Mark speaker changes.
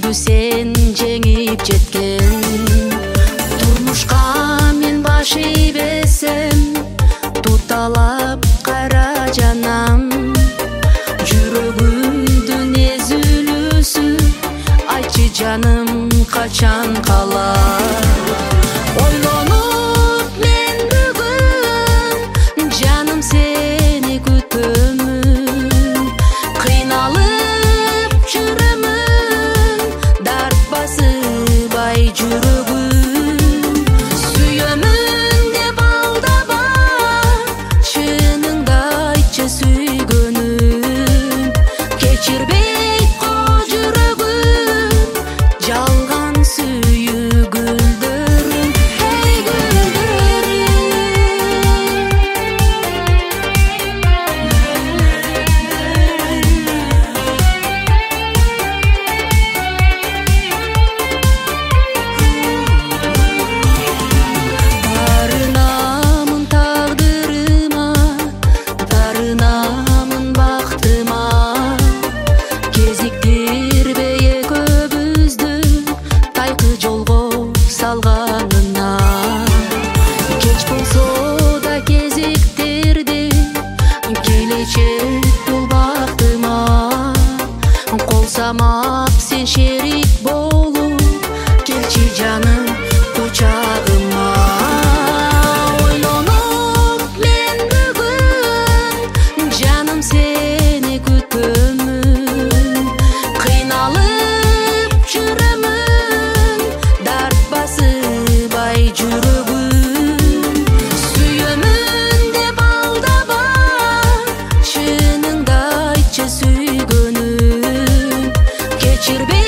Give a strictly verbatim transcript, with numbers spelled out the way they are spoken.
Speaker 1: күндү сен жеңип жеткен. Турмушка мен баш ийбесем, туталап кара жанам. Жүрөгүмдүн эзилүүсү, айтчы жаным качан калар? Ойлонуп мен бүгүн жаным сени күтөмүн. Кыйналып жүрөмүн, дарт басыбай жүрөгүм. Сүйөмүн деп алдаба, чыныңды айтчы сүйгөнүм. Кечирбейт ко жүрөгүм, жалган сүйүү гүлдөрүм. Эй гүлдөрүм, дарынамын тагдырыма, дарынамын бактыма. Кезиктирбей экөөбүздү тайкы жолго салганына. Кеч болсо да кезиктирди келечек бул бактыма. Кол самап сен шерик болуп, келчи жаным кучагыма. Ойлонуп мен бүгүн жаным сени күтөмүн. Кыйналып жүрөмүн, дарт басыбай жүрөгүм. Сүйөмүн деп алдаба, чыныңды айтчы сүйгөнүм. Кечирбей